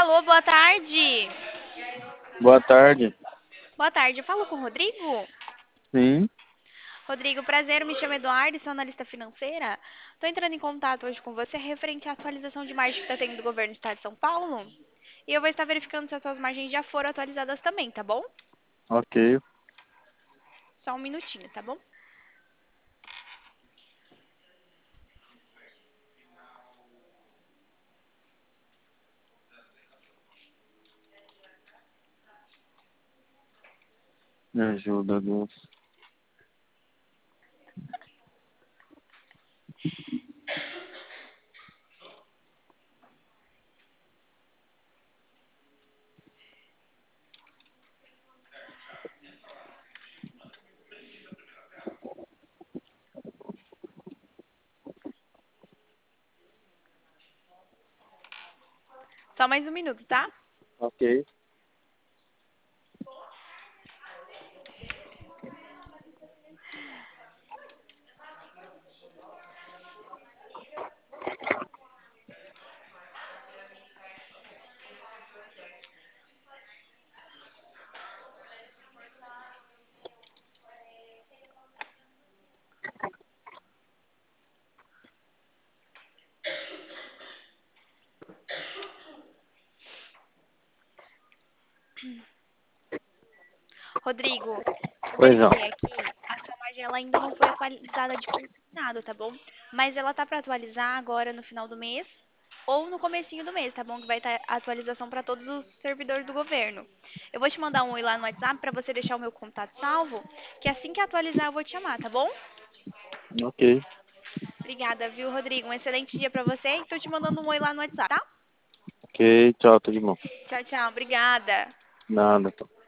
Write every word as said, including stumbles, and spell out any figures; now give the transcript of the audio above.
Alô, boa tarde. Boa tarde. Boa tarde, eu falo com o Rodrigo? Sim, Rodrigo, prazer, me chamo Eduardo, sou analista financeira. Estou entrando em contato hoje com você referente à atualização de margem que está tendo do governo do estado de São Paulo. E eu vou estar verificando se as suas margens já foram atualizadas também, tá bom? ok. Só um minutinho, tá bom? Me ajuda, Deus. Só mais um minuto, tá? Ok. Rodrigo, eu Pois não. verifiquei aqui, a sua margem ela ainda não foi atualizada de consignado, tá bom? Mas ela tá para atualizar agora no final do mês ou no comecinho do mês, tá bom? Que vai estar a atualização para todos os servidores do governo. Eu vou te mandar um oi lá no WhatsApp para você deixar o meu contato salvo, que assim que atualizar eu vou te chamar, tá bom? Ok. Obrigada, viu, Rodrigo? Um excelente dia para você e tô te mandando um oi lá no WhatsApp, tá? Ok, tchau, tudo bom. Tchau, tchau. Obrigada. Nada.